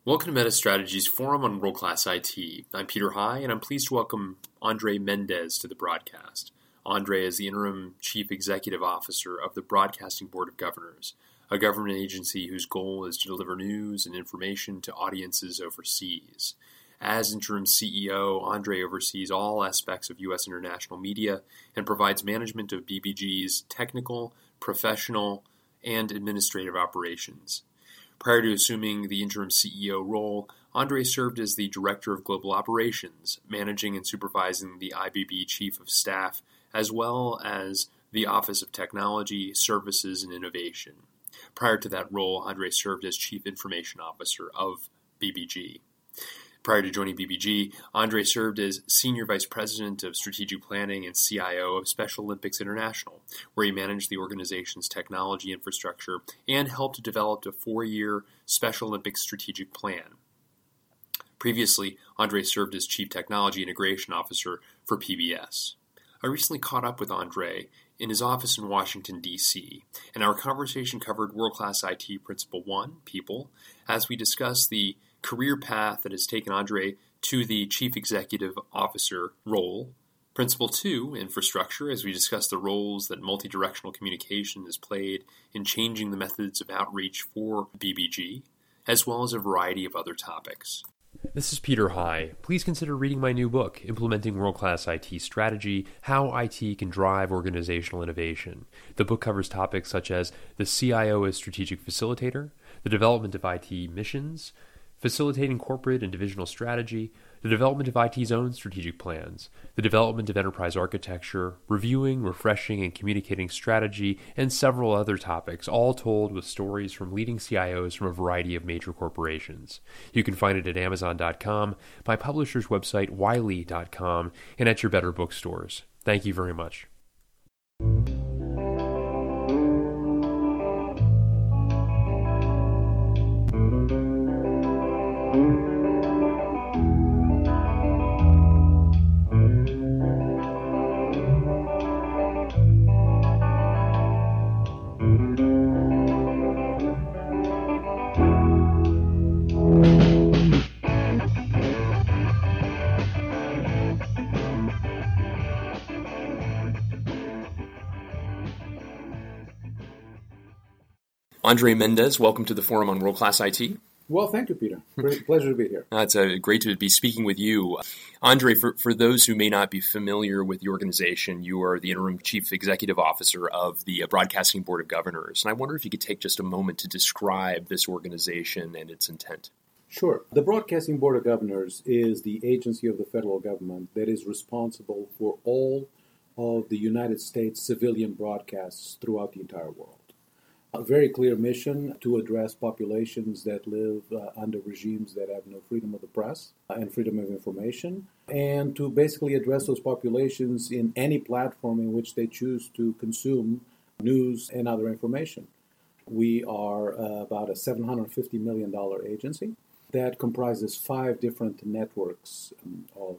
Welcome to MetaStrategy's Forum on World-Class IT. I'm Peter High, and I'm pleased to welcome Andre Mendez to the broadcast. Andre is the Interim Chief Executive Officer of the Broadcasting Board of Governors, a government agency whose goal is to deliver news and information to audiences overseas. As Interim CEO, Andre oversees all aspects of U.S. international media and provides management of BBG's technical, professional, and administrative operations. Prior to assuming the interim CEO role, Andre served as the Director of Global Operations, managing and supervising the IBB Chief of Staff, as well as the Office of Technology, Services, and Innovation. Prior to that role, Andre served as Chief Information Officer of BBG. Prior to joining BBG, Andre served as Senior Vice President of Strategic Planning and CIO of Special Olympics International, where he managed the organization's technology infrastructure and helped develop a 4-year Special Olympics strategic plan. Previously, Andre served as Chief Technology Integration Officer for PBS. I recently caught up with Andre in his office in Washington, D.C., and our conversation covered World-Class IT Principle 1, People, as we discussed the career path that has taken Andre to the Chief Executive Officer role. Principle 2, Infrastructure, as we discuss the roles that multi-directional communication has played in changing the methods of outreach for BBG, as well as a variety of other topics. This is Peter High. Please consider reading my new book, Implementing World-Class IT Strategy, How IT Can Drive Organizational Innovation. The book covers topics such as the CIO as Strategic Facilitator, the development of IT missions, facilitating corporate and divisional strategy, the development of IT's own strategic plans, the development of enterprise architecture, reviewing, refreshing, and communicating strategy, and several other topics, all told with stories from leading CIOs from a variety of major corporations. You can find it at Amazon.com, my publisher's website, Wiley.com, and at your better bookstores. Thank you very much. Andre Mendez, welcome to the Forum on World-Class IT. Well, thank you, Peter. Great pleasure to be here. It's great to be speaking with you. Andre, for those who may not be familiar with the organization, you are the Interim Chief Executive Officer of the Broadcasting Board of Governors. And I wonder if you could take just a moment to describe this organization and its intent. Sure. The Broadcasting Board of Governors is the agency of the federal government that is responsible for all of the United States civilian broadcasts throughout the entire world. A very clear mission to address populations that live under regimes that have no freedom of the press and freedom of information, and to basically address those populations in any platform in which they choose to consume news and other information. We are about a $750 million agency that comprises 5 different networks of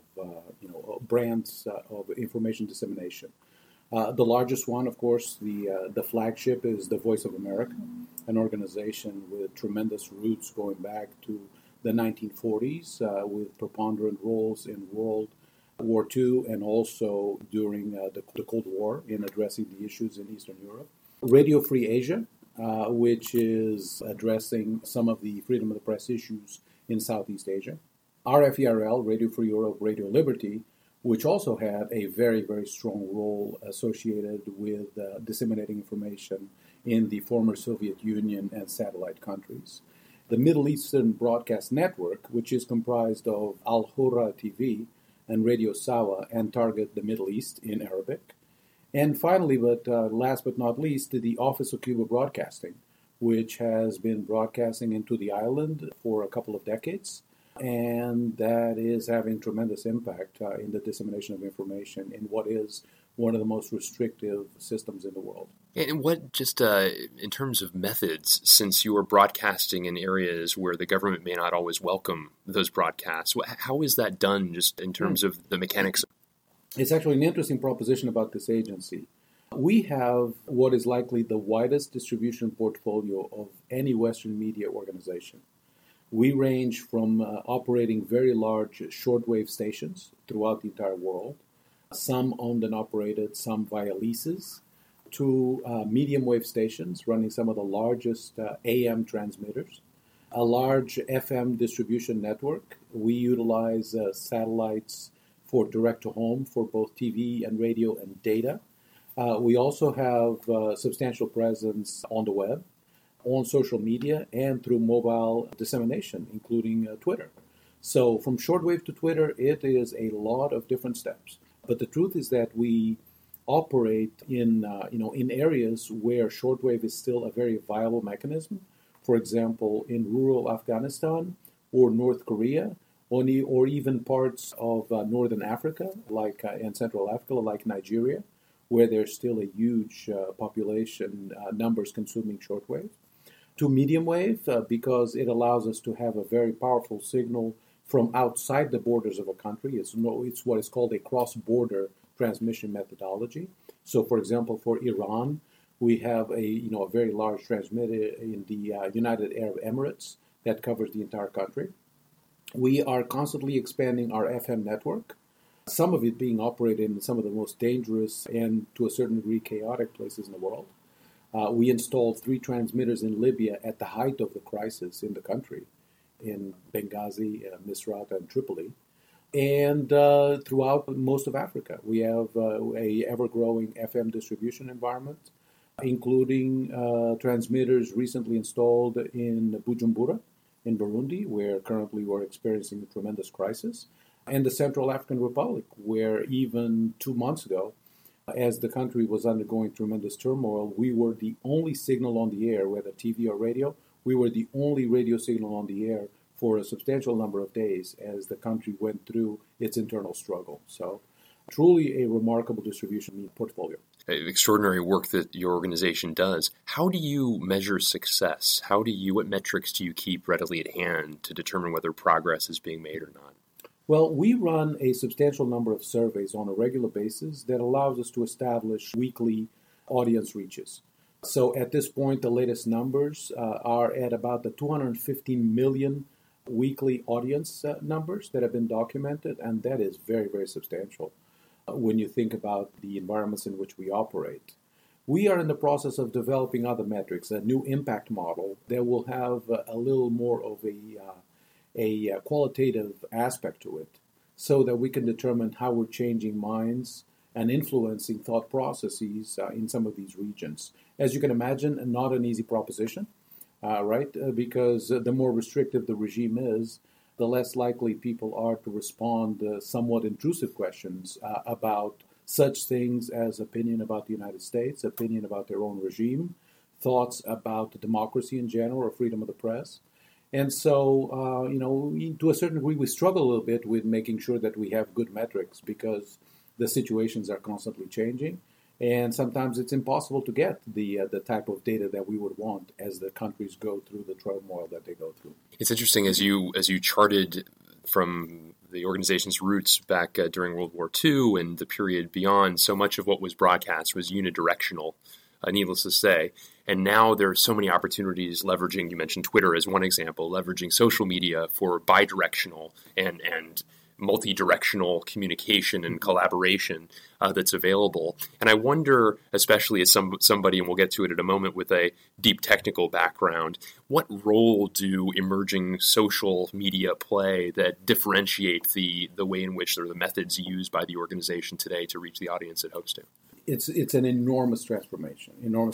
brands of information dissemination. The largest one, of course, the flagship is the Voice of America, an organization with tremendous roots going back to the 1940s, with preponderant roles in World War II and also during the Cold War in addressing the issues in Eastern Europe. Radio Free Asia, which is addressing some of the freedom of the press issues in Southeast Asia. RFERL, Radio Free Europe, Radio Liberty, which also had a very, very strong role associated with disseminating information in the former Soviet Union and satellite countries. The Middle Eastern Broadcast Network, which is comprised of Al Hurra TV and Radio Sawa and target the Middle East in Arabic. And finally, but last but not least, the Office of Cuba Broadcasting, which has been broadcasting into the island for a couple of decades, and that is having tremendous impact in the dissemination of information in what is one of the most restrictive systems in the world. And what, just in terms of methods, since you are broadcasting in areas where the government may not always welcome those broadcasts, how is that done just in terms of the mechanics? It's actually an interesting proposition about this agency. We have what is likely the widest distribution portfolio of any Western media organization. We range from operating very large shortwave stations throughout the entire world, some owned and operated, some via leases, to medium wave stations running some of the largest AM transmitters, a large FM distribution network. We utilize satellites for direct to home for both TV and radio and data. We also have substantial presence on the web, on social media, and through mobile dissemination, including Twitter. So from shortwave to Twitter, it is a lot of different steps. But the truth is that we operate in areas where shortwave is still a very viable mechanism. For example, in rural Afghanistan or North Korea, or even parts of northern Africa, and Central Africa, like Nigeria, where there's still a huge population numbers consuming shortwave. To medium wave, because it allows us to have a very powerful signal from outside the borders of a country. It's what is called a cross-border transmission methodology. So, for example, for Iran, we have a very large transmitter in the United Arab Emirates that covers the entire country. We are constantly expanding our FM network, some of it being operated in some of the most dangerous and, to a certain degree, chaotic places in the world. We installed 3 transmitters in Libya at the height of the crisis in the country, in Benghazi, Misrata, and Tripoli. And throughout most of Africa, we have a ever-growing FM distribution environment, including transmitters recently installed in Bujumbura, in Burundi, where currently we're experiencing a tremendous crisis, and the Central African Republic, where even 2 months ago, as the country was undergoing tremendous turmoil, we were the only signal on the air, whether TV or radio. We were the only radio signal on the air for a substantial number of days as the country went through its internal struggle. So truly a remarkable distribution portfolio. Extraordinary work that your organization does. How do you measure success? What metrics do you keep readily at hand to determine whether progress is being made or not? Well, we run a substantial number of surveys on a regular basis that allows us to establish weekly audience reaches. So at this point, the latest numbers are at about the 215 million weekly audience numbers that have been documented, and that is very, very substantial when you think about the environments in which we operate. We are in the process of developing other metrics, a new impact model that will have a little more of a qualitative aspect to it, so that we can determine how we're changing minds and influencing thought processes in some of these regions. As you can imagine, not an easy proposition, right? Because the more restrictive the regime is, the less likely people are to respond somewhat intrusive questions about such things as opinion about the United States, opinion about their own regime, thoughts about democracy in general or freedom of the press. And so, to a certain degree, we struggle a little bit with making sure that we have good metrics because the situations are constantly changing. And sometimes it's impossible to get the type of data that we would want as the countries go through the turmoil that they go through. It's interesting as you charted from the organization's roots back during World War II and the period beyond. So much of what was broadcast was unidirectional, needless to say. And now there are so many opportunities leveraging, you mentioned Twitter as one example, leveraging social media for bidirectional and multi-directional communication and collaboration that's available. And I wonder, especially as somebody, and we'll get to it in a moment, with a deep technical background, what role do emerging social media play that differentiate the way in which the methods used by the organization today to reach the audience it hopes to? It's an enormous transformation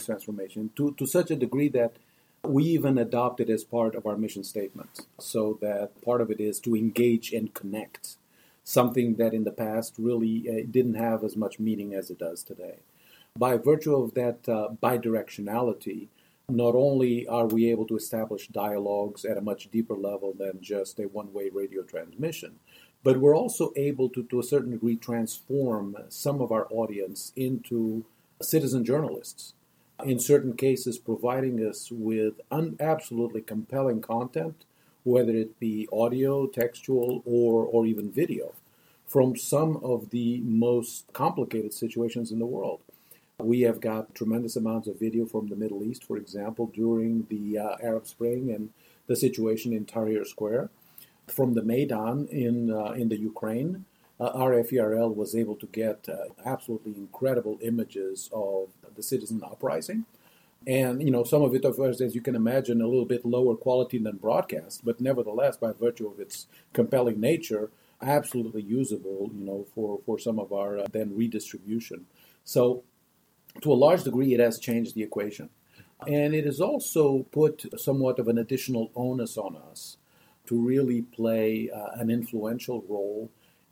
to such a degree that we even adopt it as part of our mission statement, so that part of it is to engage and connect, something that in the past really didn't have as much meaning as it does today. By virtue of that bidirectionality, not only are we able to establish dialogues at a much deeper level than just a one-way radio transmission, but we're also able to a certain degree, transform some of our audience into citizen journalists. In certain cases, providing us with absolutely compelling content, whether it be audio, textual, or even video, from some of the most complicated situations in the world. We have got tremendous amounts of video from the Middle East, for example, during the Arab Spring and the situation in Tahrir Square. From the Maidan in the Ukraine, RFERL was able to get absolutely incredible images of the citizen uprising. And, some of it, of course, as you can imagine, a little bit lower quality than broadcast, but nevertheless, by virtue of its compelling nature, absolutely usable, for some of our then redistribution. So, to a large degree, it has changed the equation. And it has also put somewhat of an additional onus on us to really play an influential role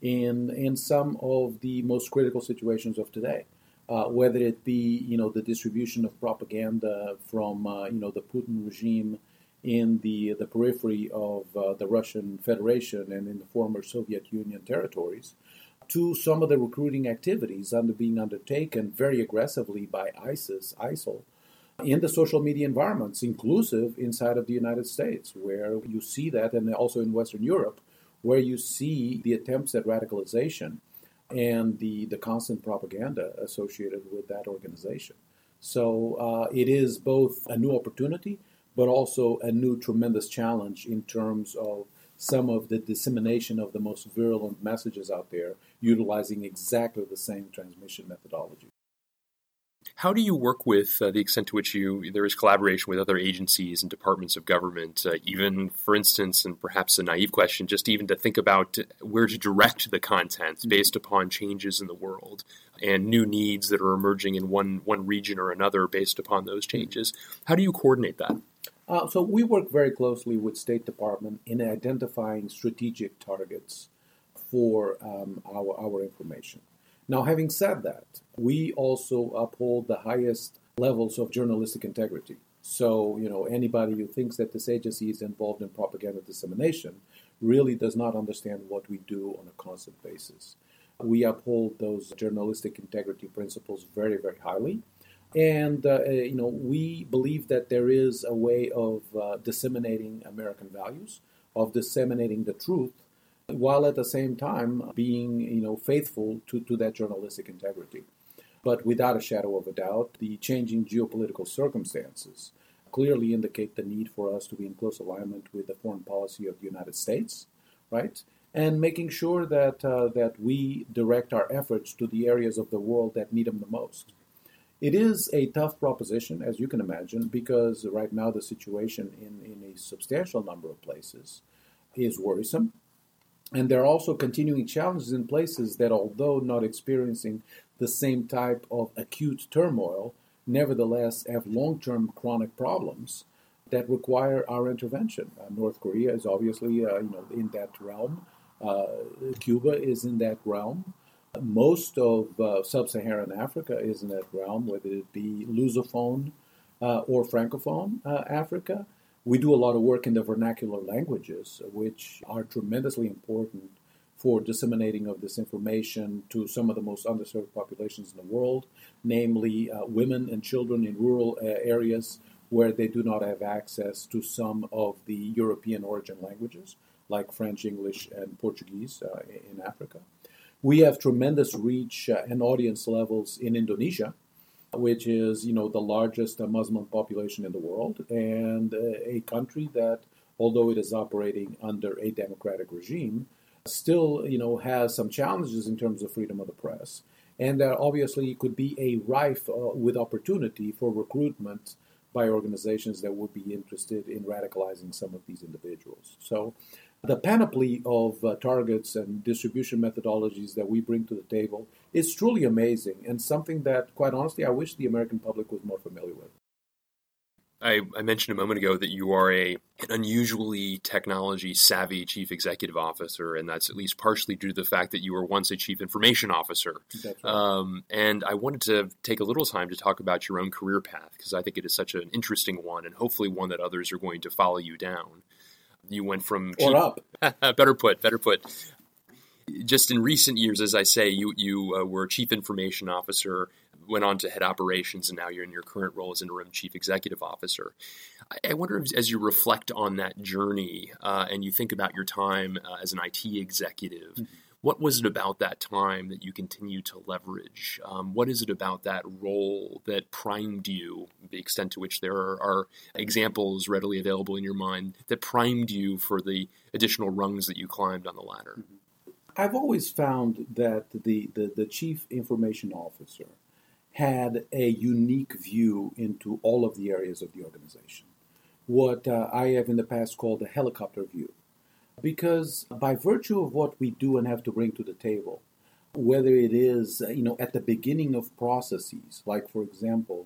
in some of the most critical situations of today. Whether it be, the distribution of propaganda from, the Putin regime in the periphery of the Russian Federation and in the former Soviet Union territories, to some of the recruiting activities being undertaken very aggressively by ISIL, in the social media environments, inclusive inside of the United States, where you see that, and also in Western Europe, where you see the attempts at radicalization and the constant propaganda associated with that organization. So it is both a new opportunity, but also a new tremendous challenge in terms of some of the dissemination of the most virulent messages out there, utilizing exactly the same transmission methodology. How do you work with the extent to which there is collaboration with other agencies and departments of government, even, for instance, and perhaps a naive question, just even to think about where to direct the content based upon changes in the world and new needs that are emerging in one region or another based upon those changes? How do you coordinate that? So we work very closely with State Department in identifying strategic targets for our information. Now, having said that, we also uphold the highest levels of journalistic integrity. So, anybody who thinks that this agency is involved in propaganda dissemination really does not understand what we do on a constant basis. We uphold those journalistic integrity principles very, very highly. And, we believe that there is a way of disseminating American values, of disseminating the truth, while at the same time being, faithful to that journalistic integrity. But without a shadow of a doubt, the changing geopolitical circumstances clearly indicate the need for us to be in close alignment with the foreign policy of the United States, right? And making sure that we direct our efforts to the areas of the world that need them the most. It is a tough proposition, as you can imagine, because right now the situation in a substantial number of places is worrisome. And there are also continuing challenges in places that, although not experiencing the same type of acute turmoil, nevertheless have long-term chronic problems that require our intervention. North Korea is obviously, in that realm. Cuba is in that realm. Most of sub-Saharan Africa is in that realm, whether it be Lusophone or Francophone Africa. We do a lot of work in the vernacular languages, which are tremendously important for disseminating of this information to some of the most underserved populations in the world, namely women and children in rural areas where they do not have access to some of the European origin languages, like French, English, and Portuguese in Africa. We have tremendous reach and audience levels in Indonesia, which is, the largest Muslim population in the world, and a country that, although it is operating under a democratic regime, still, has some challenges in terms of freedom of the press. And that obviously could be a rife with opportunity for recruitment by organizations that would be interested in radicalizing some of these individuals. So the panoply of targets and distribution methodologies that we bring to the table is truly amazing and something that, quite honestly, I wish the American public was more familiar with. I mentioned a moment ago that you are an unusually technology-savvy chief executive officer, and that's at least partially due to the fact that you were once a chief information officer. That's right. And I wanted to take a little time to talk about your own career path, because I think it is such an interesting one, and hopefully one that others are going to follow you down. You went from or up. better put. Just in recent years, as I say, you were chief information officer, went on to head operations, and now you're in your current role as interim chief executive officer. I wonder if, as you reflect on that journey and you think about your time as an IT executive, What was it about that time that you continue to leverage? What is it about that role that primed you, the extent to which there are examples readily available in your mind, that primed you for the additional rungs that you climbed on the ladder? I've always found that the chief information officer had a unique view into all of the areas of the organization. What I have in the past called a helicopter view. Because by virtue of what we do and have to bring to the table, whether it is at the beginning of processes, like for example,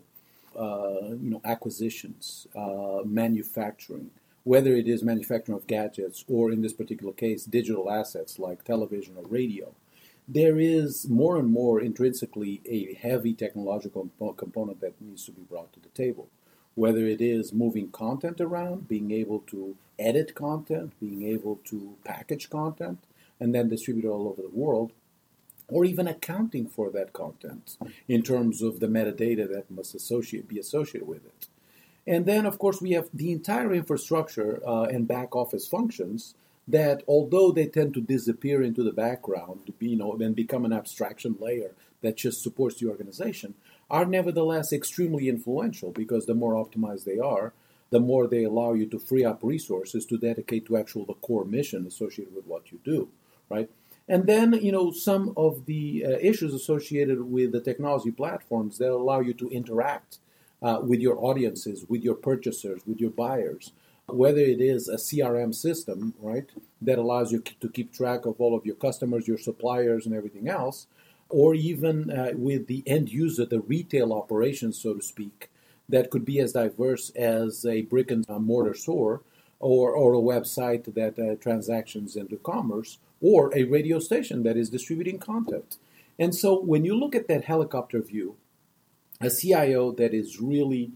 acquisitions, manufacturing, whether it is manufacturing of gadgets or in this particular case digital assets like television or radio, there is more and more intrinsically a heavy technological component that needs to be brought to the table. Whether it is moving content around, being able to edit content, being able to package content, and then distribute it all over the world, or even accounting for that content in terms of the metadata that must be associated with it. And then, of course, we have the entire infrastructure and back office functions that, although they tend to disappear into the background, and become an abstraction layer that just supports the organization, are nevertheless extremely influential because the more optimized they are, the more they allow you to free up resources to dedicate to the core mission associated with what you do, right? And then, some of the issues associated with the technology platforms that allow you to interact with your audiences, with your purchasers, with your buyers, whether it is a CRM system, right, that allows you to keep track of all of your customers, your suppliers, and everything else, or even with the end user, the retail operations, so to speak, that could be as diverse as a brick and mortar store or a website that transactions into commerce, or a radio station that is distributing content. And so when you look at that helicopter view, a CIO that is really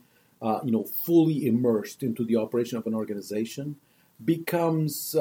fully immersed into the operation of an organization becomes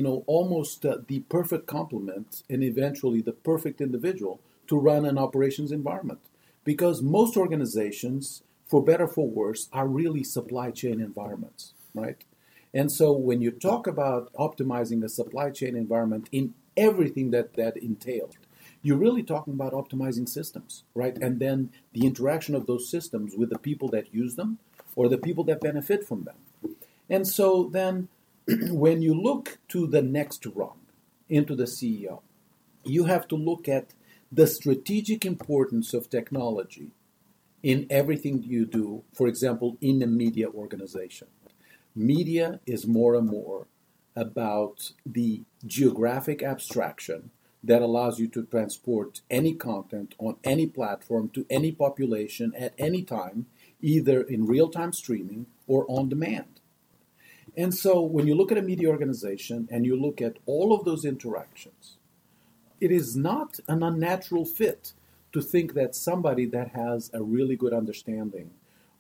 almost the perfect complement and eventually the perfect individual to run an operations environment. Because most organizations, for better or for worse, are really supply chain environments, right? And so when you talk about optimizing a supply chain environment in everything that entails, you're really talking about optimizing systems, right? And then the interaction of those systems with the people that use them or the people that benefit from them. And so then when you look to the next rung into the CEO, you have to look at the strategic importance of technology in everything you do, for example, in a media organization. Media is more and more about the geographic abstraction that allows you to transport any content on any platform to any population at any time, either in real-time streaming or on demand. And so when you look at a media organization and you look at all of those interactions, it is not an unnatural fit to think that somebody that has a really good understanding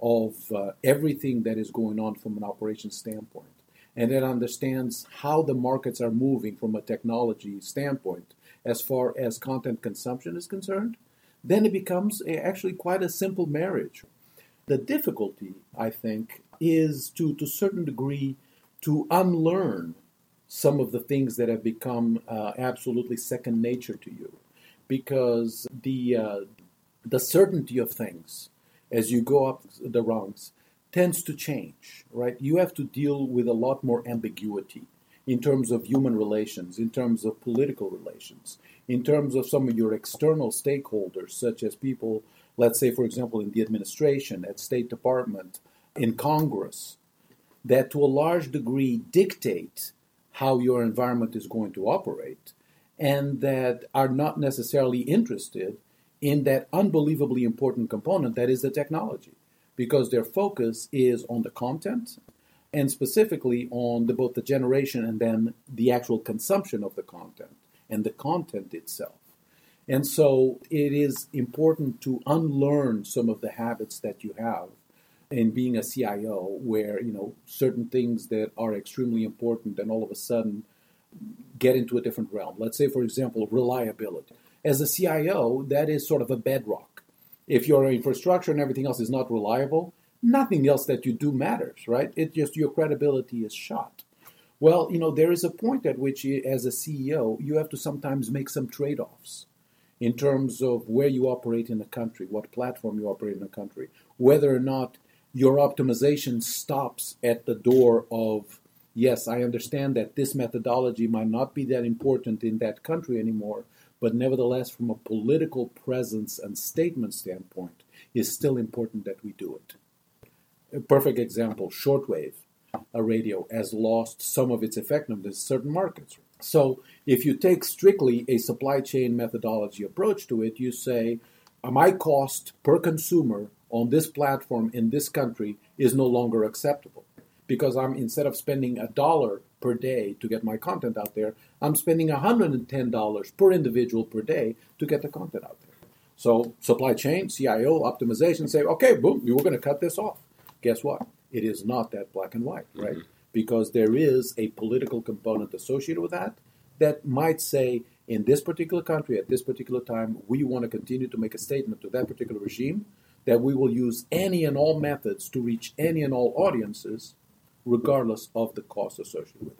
of everything that is going on from an operations standpoint, and that understands how the markets are moving from a technology standpoint as far as content consumption is concerned, then it becomes actually quite a simple marriage. The difficulty, I think, is to a certain degree to unlearn some of the things that have become absolutely second nature to you, because the certainty of things as you go up the rungs tends to change, right? You have to deal with a lot more ambiguity in terms of human relations, in terms of political relations, in terms of some of your external stakeholders, such as people, let's say, for example, in the administration, at State Department, in Congress, that to a large degree dictate how your environment is going to operate, and that are not necessarily interested in that unbelievably important component that is the technology, because their focus is on the content and specifically on both the generation and then the actual consumption of the content and the content itself. And so it is important to unlearn some of the habits that you have in being a CIO, where certain things that are extremely important and all of a sudden get into a different realm. Let's say, for example, reliability. As a CIO, that is sort of a bedrock. If your infrastructure and everything else is not reliable, nothing else that you do matters, right? It just, your credibility is shot. Well, there is a point at which, as a CEO, you have to sometimes make some trade-offs in terms of where you operate in the country, what platform you operate in the country, whether or not your optimization stops at the door of, yes, I understand that this methodology might not be that important in that country anymore, but nevertheless, from a political presence and statement standpoint, it's still important that we do it. A perfect example, shortwave radio has lost some of its effectiveness in certain markets. So if you take strictly a supply chain methodology approach to it, you say, my cost per consumer on this platform in this country is no longer acceptable. Because instead of spending $1 per day to get my content out there, I'm spending $110 per individual per day to get the content out there. So supply chain, CIO, optimization say, okay, boom, we're going to cut this off. Guess what? It is not that black and white, right? Mm-hmm. Because there is a political component associated with that might say, in this particular country, at this particular time, we want to continue to make a statement to that particular regime that we will use any and all methods to reach any and all audiences, regardless of the cost associated with that.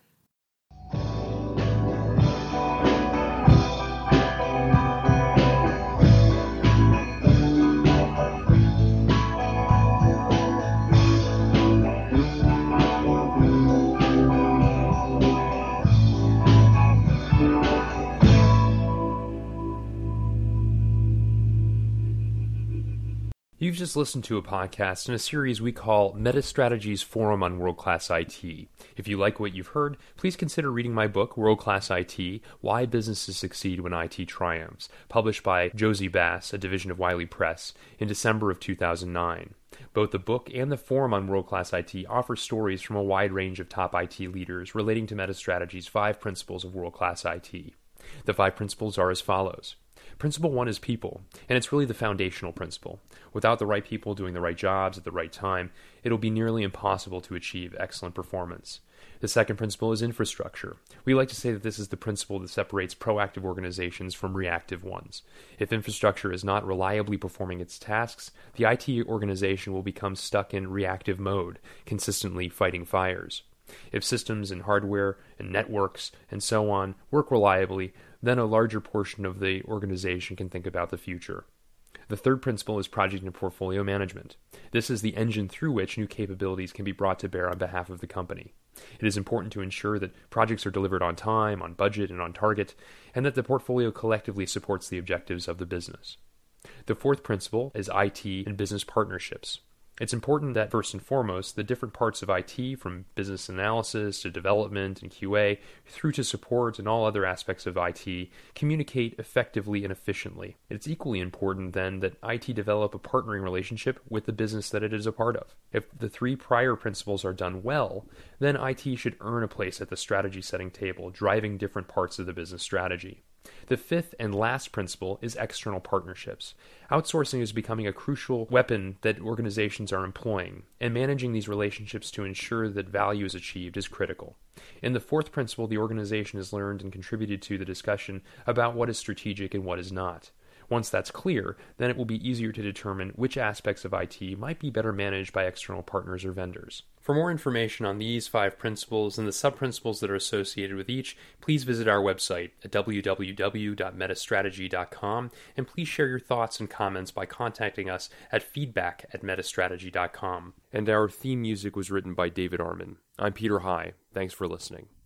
You've just listened to a podcast in a series we call MetaStrategy's Forum on World-Class IT. If you like what you've heard, please consider reading my book, World-Class IT, Why Businesses Succeed When IT Triumphs, published by Josie Bass, a division of Wiley Press, in December of 2009. Both the book and the Forum on World-Class IT offer stories from a wide range of top IT leaders relating to MetaStrategy's 5 principles of world-class IT. The 5 principles are as follows. Principle 1 is people, and it's really the foundational principle. Without the right people doing the right jobs at the right time, it'll be nearly impossible to achieve excellent performance. The second principle is infrastructure. We like to say that this is the principle that separates proactive organizations from reactive ones. If infrastructure is not reliably performing its tasks, the IT organization will become stuck in reactive mode, consistently fighting fires. If systems and hardware and networks and so on work reliably, then a larger portion of the organization can think about the future. The third principle is project and portfolio management. This is the engine through which new capabilities can be brought to bear on behalf of the company. It is important to ensure that projects are delivered on time, on budget, and on target, and that the portfolio collectively supports the objectives of the business. The fourth principle is IT and business partnerships. It's important that, first and foremost, the different parts of IT, from business analysis to development and QA, through to support and all other aspects of IT, communicate effectively and efficiently. It's equally important, then, that IT develop a partnering relationship with the business that it is a part of. If the 3 prior principles are done well, then IT should earn a place at the strategy-setting table, driving different parts of the business strategy. The fifth and last principle is external partnerships. Outsourcing is becoming a crucial weapon that organizations are employing, and managing these relationships to ensure that value is achieved is critical. In the fourth principle, the organization has learned and contributed to the discussion about what is strategic and what is not. Once that's clear, then it will be easier to determine which aspects of IT might be better managed by external partners or vendors. For more information on these 5 principles and the sub-principles that are associated with each, please visit our website at www.metastrategy.com, and please share your thoughts and comments by contacting us at feedback@metastrategy.com. And our theme music was written by David Arman. I'm Peter High. Thanks for listening.